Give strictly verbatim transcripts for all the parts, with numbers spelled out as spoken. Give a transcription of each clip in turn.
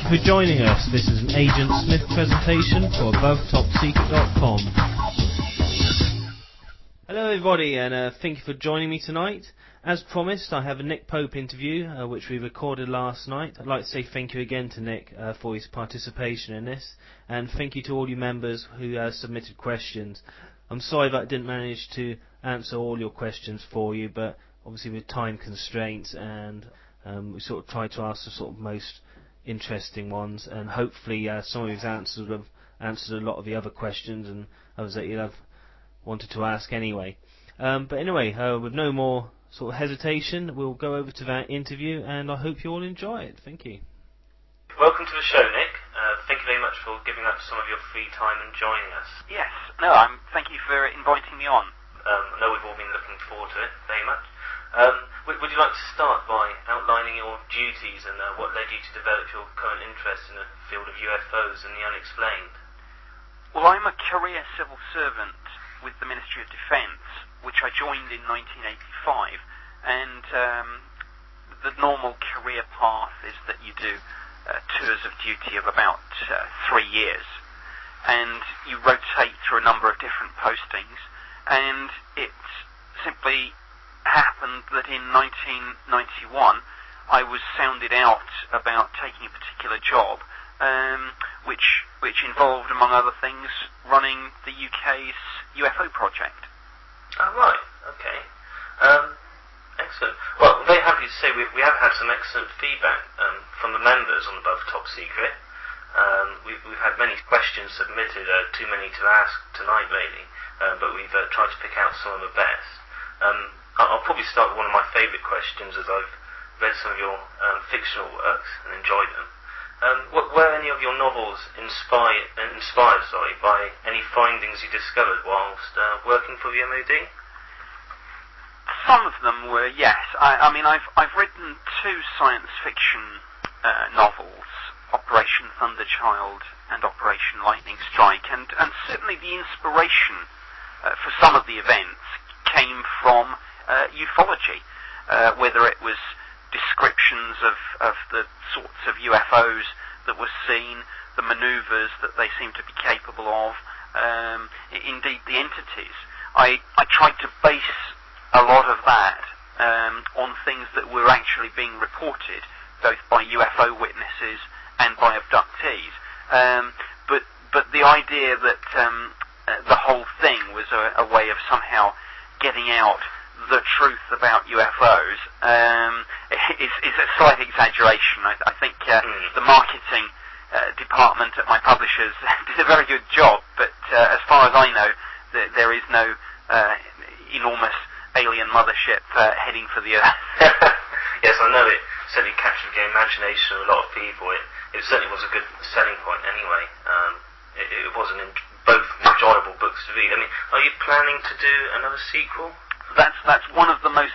for joining us. This is an Agent Smith presentation for above top secret dot com. Hello everybody, and uh, thank you for joining me tonight. As promised, I have a Nick Pope interview, uh, which we recorded last night. I'd like to say thank you again to Nick uh, for his participation in this, and thank you to all you members who uh, submitted questions. I'm sorry that I didn't manage to answer all your questions for you, but obviously with time constraints, and um, we sort of tried to ask the sort of most interesting ones, and hopefully uh, some of his answers have answered a lot of the other questions and others that you'll have wanted to ask anyway. Um, but anyway, uh, with no more sort of hesitation, we'll go over to that interview, and I hope you all enjoy it. Thank you. Welcome to the show, Nick. Uh, thank you very much for giving up some of your free time and joining us. Yes, no, I'm. Thank you for inviting me on. Um, I know we've all been looking forward to it very much. Um, would, would you like to start by outlining your duties and uh, what led you to develop your current interest in the field of U F Os and the unexplained? Well, I'm a career civil servant with the Ministry of Defence, which I joined in nineteen eighty-five, and um, the normal career path is that you do uh, tours of duty of about uh, three years, and you rotate through a number of different postings, and it simply happened that in nineteen ninety-one I was sounded out about taking a particular job, um, which which involved, among other things, running the U K's U F O project. Oh, right, okay. Um, excellent. Well, I'm very happy to say we, we have had some excellent feedback um, from the members on Above Top Secret. Um, we've, we've had many questions submitted, uh, too many to ask tonight, really, uh, but we've uh, tried to pick out some of the best. Um, I'll probably start with one of my favourite questions, as I've read some of your um, fictional works and enjoyed them. Um, what, were any of your novels inspired, inspired sorry, by any findings you discovered whilst uh, working for the M O D? Some of them were, yes. I, I mean, I've I've written two science fiction uh, novels, Operation Thunderchild and Operation Lightning Strike, and, and certainly the inspiration uh, for some of the events came from uh, ufology, uh, whether it was descriptions of, of the sorts of U F Os that were seen, the manoeuvres that they seem to be capable of, um, indeed the entities. I, I tried to base a lot of that um, on things that were actually being reported, both by U F O witnesses and by abductees. Um, but but the idea that um, uh, the whole thing was a, a way of somehow getting out the truth about U F Os um, is, is a slight exaggeration. I, I think uh, mm. the marketing uh, department at my publishers did a very good job, but uh, as far as I know, th- there is no uh, enormous alien mothership uh, heading for the Earth. Yes, I know it certainly captured the imagination of a lot of people. It, it certainly was a good selling point anyway. Um, it, it was an en- both enjoyable books to read. I mean, are you planning to do another sequel? That's that's one of the most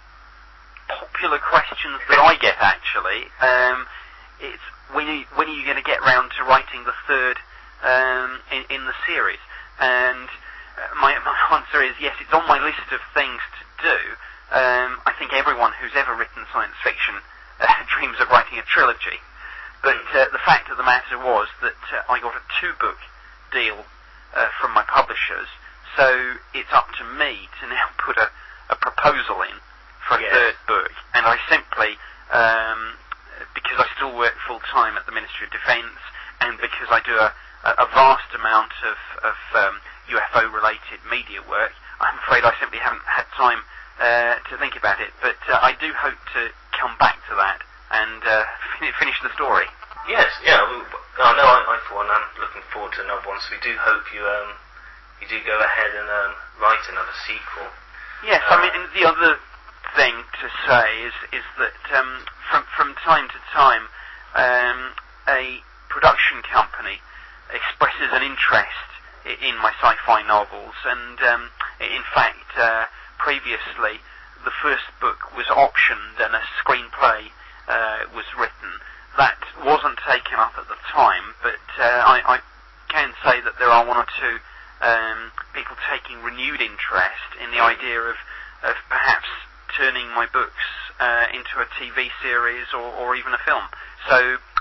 popular questions that I get, actually. Um, it's when are you, when are you going to get round to writing the third um, in, in the series? And uh, my my answer is yes. It's on my list of things to do. Um, I think everyone who's ever written science fiction uh, dreams of writing a trilogy. But uh, the fact of the matter was that uh, I got a two-book deal uh, from my publishers. So it's up to me to now put a, a proposal in for a yes. third book, and I simply, um, because I still work full time at the Ministry of Defence, and because I do a, a vast amount of, of um, U F O related media work, I'm afraid I simply haven't had time uh, to think about it. But uh, I do hope to come back to that and uh, fin- finish the story. Yes, yeah. Well, I know I, I for one am looking forward to another one, so we do hope you. Um, You do go ahead and um, write another sequel. Yes, uh, I mean, the other thing to say is is that um, from from time to time, um, a production company expresses an interest in my sci-fi novels, and um, in fact, uh, previously, the first book was optioned and a screenplay uh, was written. That wasn't taken up at the time, but uh, I, I can say that there are one or two Um, people taking renewed interest in the idea of, of perhaps turning my books uh, into a T V series or, or even a film. So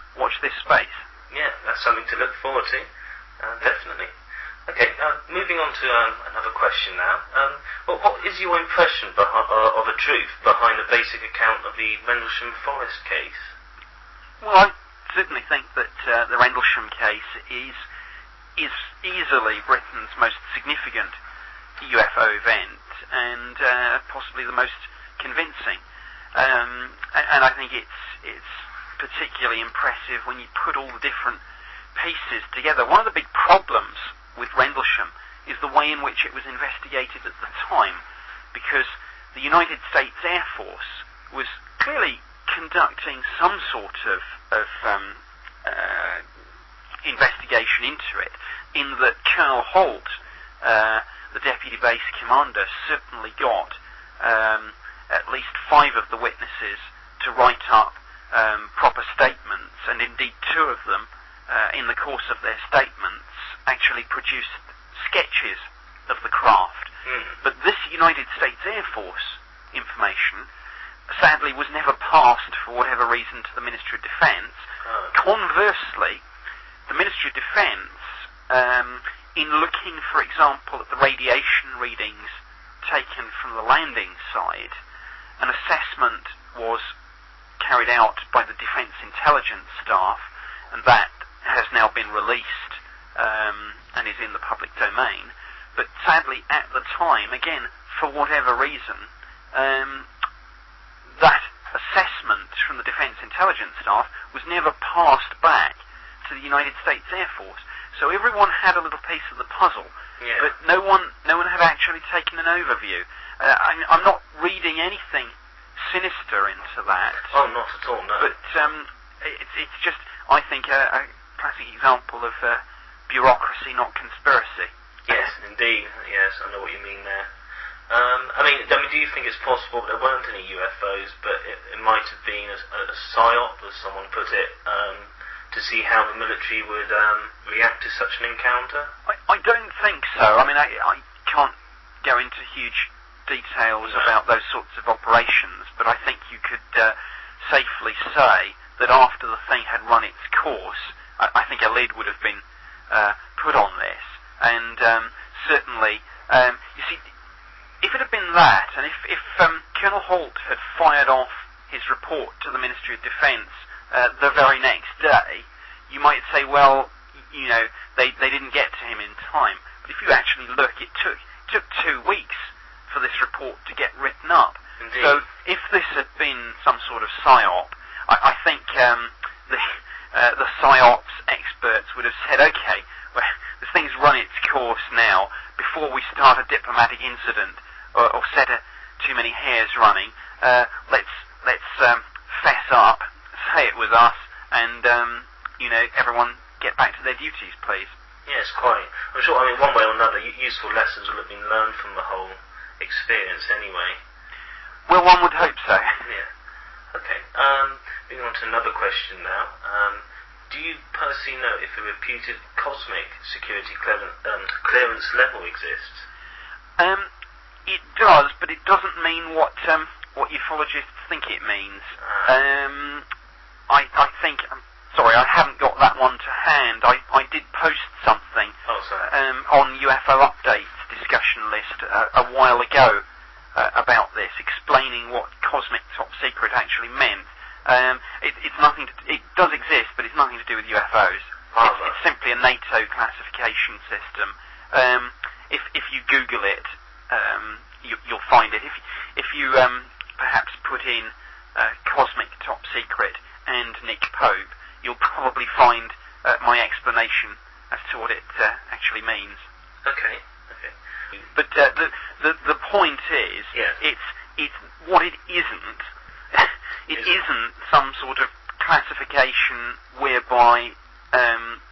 watch this space. Yeah, that's something to look forward to, uh, definitely. Okay, uh, moving on to um, another question now. Um, well, what is your impression behi- uh, of the truth behind the basic account of the Rendlesham Forest case? Well, I certainly think that uh, the Rendlesham case is is easily Britain's most significant U F O event, and uh, possibly the most convincing. Um, and, and I think it's it's particularly impressive when you put all the different pieces together. One of the big problems with Rendlesham is the way in which it was investigated at the time, because the United States Air Force was clearly conducting some sort of, of um, uh, investigation into it, in that Colonel Holt, uh, the deputy base commander, certainly got um, at least five of the witnesses to write up um, proper statements, and indeed two of them, uh, in the course of their statements, actually produced sketches of the craft. Mm. But this United States Air Force information, sadly, was never passed, for whatever reason, to the Ministry of Defence. Oh. Conversely, the Ministry of Defence, um, in looking, for example, at the radiation readings taken from the landing side, an assessment was carried out by the Defence Intelligence Staff, and that has now been released um, and is in the public domain. But sadly, at the time, again, for whatever reason, um, that assessment from the Defence Intelligence Staff was never passed back to the United States Air Force. So everyone had a little piece of the puzzle, yeah. but no one, no one had actually taken an overview. Uh, I, I'm not reading anything sinister into that. Oh, not at all, no. But um, it's, it's just, I think, a, a classic example of uh, bureaucracy, not conspiracy. Yes, indeed. Yes, I know what you mean there. Um, I mean, I mean, do you think it's possible there weren't any U F Os, but it, it might have been a, a psyop, as someone put it, um, to see how the military would um, react to such an encounter? I, I don't think so. I mean, I, I can't go into huge details no. about those sorts of operations, but I think you could uh, safely say that after the thing had run its course, I, I think a lid would have been uh, put on this. And um, certainly, um, you see, if it had been that, and if, if um, Colonel Holt had fired off his report to the Ministry of Defence uh, the very next day, you might say, well, you know, they, they didn't get to him in time. But if you actually look, it took took two weeks for this report to get written up. Indeed. So if this had been some sort of psyop, I, I think um, the uh, the psyops experts would have said, okay, well, this thing's run its course now. Before we start a diplomatic incident or, or set a, too many hairs running, uh, let's let's um, fess up, say it was us, and um, you know, everyone get back to their duties, please. Yes, quite. I'm sure. I mean, one way or another, useful lessons will have been learned from the whole experience, anyway. Well, one would hope so. Yeah. Okay. Um, moving on to another question now. Um, do you personally know if a reputed cosmic security clearance, um, clearance level exists? Um, it does, but it doesn't mean what um, what ufologists think it means. Ah. Um, I, I think. Um, sorry, I haven't got that one to hand. I, I did post something Oh, sorry. um, on U F O Updates discussion list uh, a while ago uh, about this, explaining what cosmic top secret actually meant. Um, it, it's nothing. To, it does exist, but it's nothing to do with U F Os. Oh, it's, it's simply a NATO classification system. Um, if if you Google it, um, you, you'll find it. If if you um, perhaps put in uh, cosmic top secret and Nick Pope, you'll probably find uh, my explanation as to what it uh, actually means. Okay. Okay. But uh, the, the the point is, yes. it's it's what it isn't. It Is isn't some sort of classification whereby um,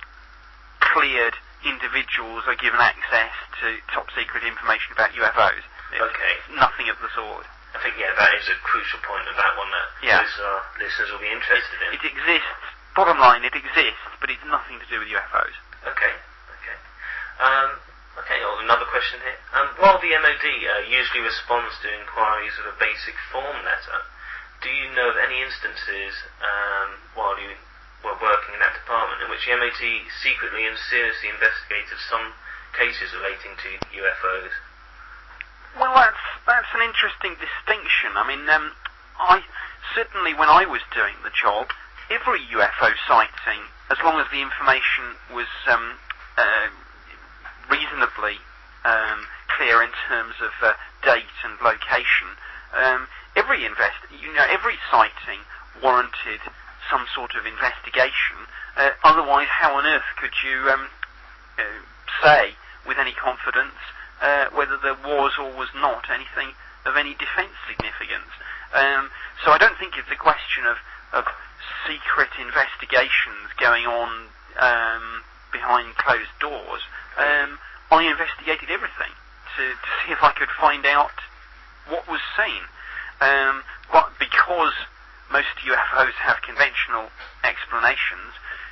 cleared individuals are given access to top secret information about U F Os. It's okay. Nothing of the sort. I think, yeah, that is a crucial point of that one that Yeah. those uh, listeners will be interested it, in. It exists. Bottom line, it exists, but it's nothing to do with U F Os. Okay. Okay. Um, okay, well, another question here. Um, while the M O D uh, usually responds to inquiries with a basic form letter, do you know of any instances um, while you were working in that department, in which the M O T secretly and seriously investigated some cases relating to U F Os. Well, that's that's an interesting distinction. I mean, um, I certainly when I was doing the job, every U F O sighting, as long as the information was um, uh, reasonably um, clear in terms of uh, date and location, um, every invest, you know, every sighting warranted some sort of investigation. Uh, otherwise, how on earth could you um, uh, say with any confidence uh, whether there was or was not anything of any defence significance? Um, so I don't think it's a question of, of secret investigations going on um, behind closed doors. Um, I investigated everything to, to see if I could find out what was seen. Um, but because most U F Os have conventional explanations,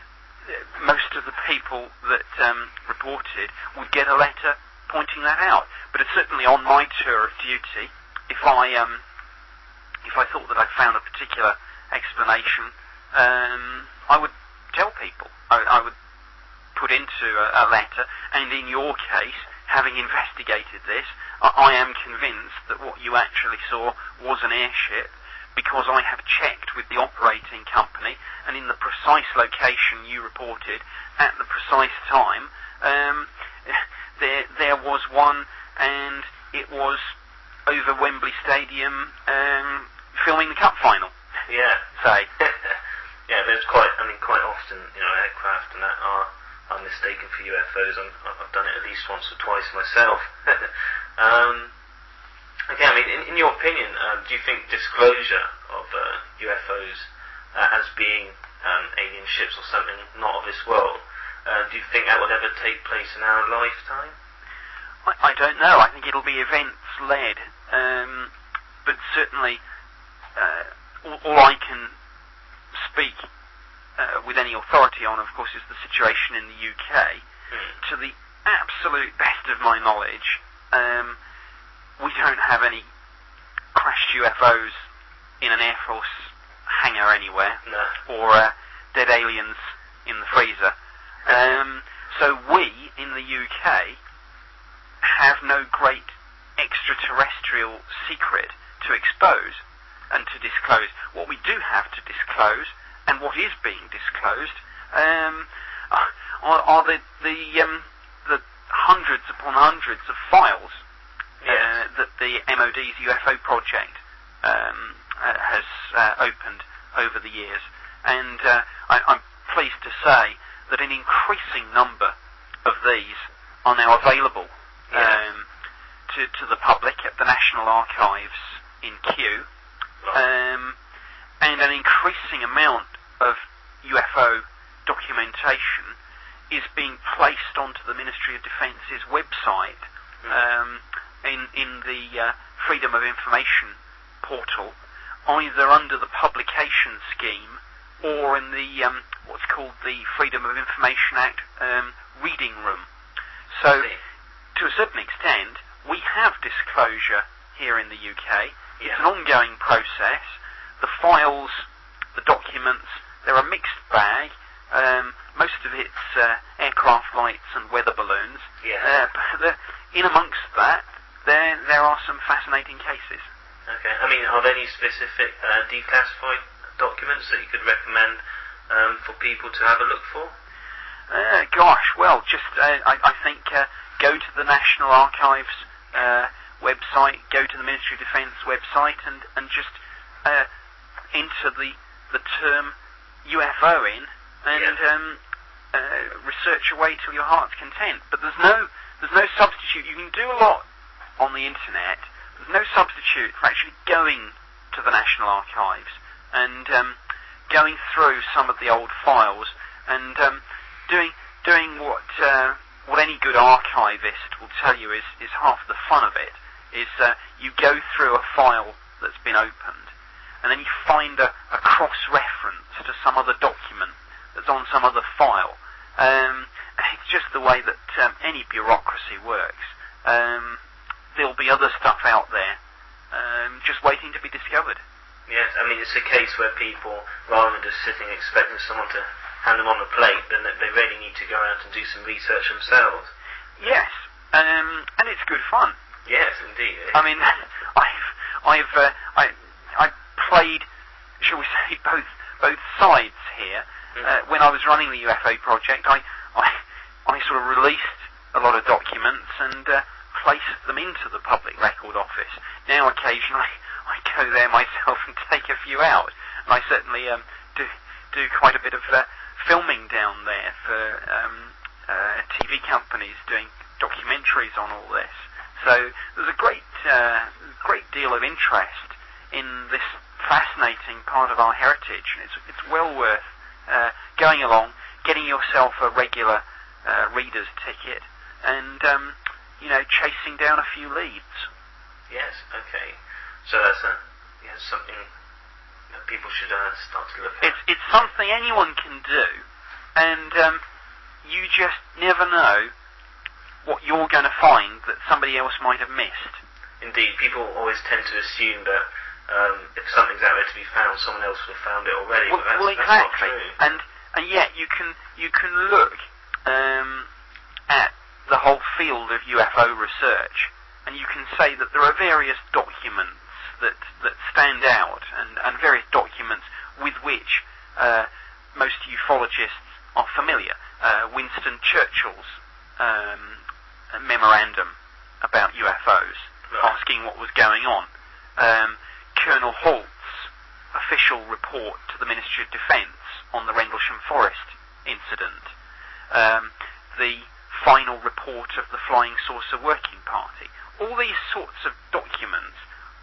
most of the people that um, reported would get a letter pointing that out. But it's certainly on my tour of duty, if I um, if I thought that I'd found a particular explanation, um, I would tell people. I, I would put into a, a letter, and in your case, having investigated this, I, I am convinced that what you actually saw was an airship, because I have checked with the operating company, and in the precise location you reported, at the precise time, um, there there was one, and it was over Wembley Stadium um, filming the cup final. Yeah. Say. Yeah, there's quite, I mean, quite often, you know, aircraft and that are, are mistaken for U F Os. I'm, I've done it at least once or twice myself. um, okay, I mean, in, in your opinion, um, do you think disclosure of uh, U F Os uh, as being um, alien ships or something not of this world, uh, do you think that will ever take place in our lifetime? I, I don't know. I think it'll be events-led. Um, but certainly, uh, all, all I can speak uh, with any authority on, of course, is the situation in the U K. Hmm. To the absolute best of my knowledge, um, we don't have any crashed U F Os in an Air Force hangar anywhere, no. or uh, dead aliens in the freezer. Um, so we, in the U K, have no great extraterrestrial secret to expose and to disclose. What we do have to disclose, and what is being disclosed, um, are, are the the, um, the hundreds upon hundreds of files yes. uh, that the M O D's U F O project um, uh, has uh, opened over the years. And uh, I, I'm pleased to say that an increasing number of these are now available yes. um, to, to the public at the National Archives in Kew. Um, and an increasing amount of U F O documentation is being placed onto the Ministry of Defence's website mm. um, in, in the uh, Freedom of Information portal, either under the publication scheme or in the um, what's called the Freedom of Information Act um, reading room. So, to a certain extent, we have disclosure here in the U K. Yeah. It's an ongoing process. The files, the documents, they're a mixed bag. Um, most of it's uh, aircraft lights and weather balloons. Yeah. Uh, but the, in amongst that, there there are some fascinating cases. Okay. I mean, are there any specific uh, declassified documents that you could recommend um, for people to have a look for? Uh, gosh, well, just uh, I, I think uh, go to the National Archives uh, website, go to the Ministry of Defence website, and and just uh, enter the the term U F O in, and yeah. um, uh, research away till your heart's content. But there's no there's no substitute. You can do a lot on the internet. There's no substitute for actually going to the National Archives and um, going through some of the old files and um, doing doing what uh, what any good archivist will tell you is is half the fun of it. Is uh, you go through a file that's been opened, and then you find a, a cross-reference to some other document that's on some other file. Um, it's just the way that um, any bureaucracy works. Um, there'll be other stuff out there um, just waiting to be discovered. Yes, I mean, it's a case where people, rather than just sitting expecting someone to hand them on a plate, then they really need to go out and do some research themselves. Yes, um, and it's good fun. Yes, indeed. I mean, I've, I've, uh, I, I played, shall we say, both both sides here. Mm. Uh, when I was running the U F O project, I, I, I sort of released a lot of documents and uh, placed them into the Public Record Office. Now, occasionally, I go there myself and take a few out. And I certainly um, do do quite a bit of uh, filming down there for um, uh, T V companies doing documentaries on all this. So there's a great, uh, great deal of interest in this fascinating part of our heritage, and it's it's well worth uh, going along, getting yourself a regular uh, reader's ticket, and um, you know, chasing down a few leads. Yes. Okay. So that's a yeah, something that people should uh, start to look at. It's it's something anyone can do, and um, you just never know what you're going to find that somebody else might have missed. Indeed, people always tend to assume that um, if something's out there to be found, someone else would have found it already. Well, but that's, well exactly. That's not true. And and yet you can you can look um, at the whole field of U F O research, and you can say that there are various documents that that stand out, and, and various documents with which uh, most ufologists are familiar. Uh, Winston Churchill's um, memorandum about U F Os, right, asking what was going on. Um, Colonel Halt's official report to the Ministry of Defence on the Rendlesham Forest incident. Um, the final report of the Flying Saucer Working Party. All these sorts of documents,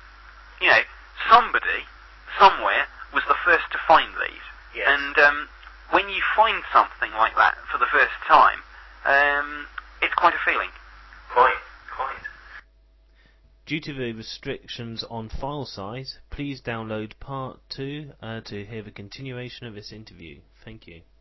you know, somebody, somewhere, was the first to find these. Yes. And um, when you find something like that for the first time, um, it's quite a feeling. Quite, quite. Due to the restrictions on file size, please download part two uh, to hear the continuation of this interview. Thank you.